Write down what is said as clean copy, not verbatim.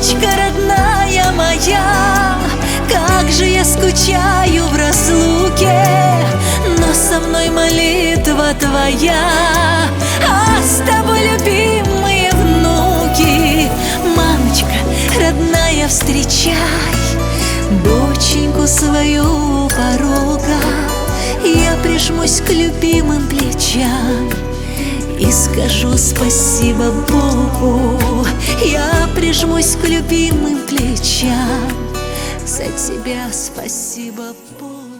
Мамочка родная моя, как же я скучаю в разлуке, но со мной молитва твоя, а с тобой любимые внуки. Мамочка родная, встречай доченьку свою у порога, я прижмусь к любимым плечам и скажу спасибо Богу. Я прижмусь к любимым плечам, за тебя спасибо Богу.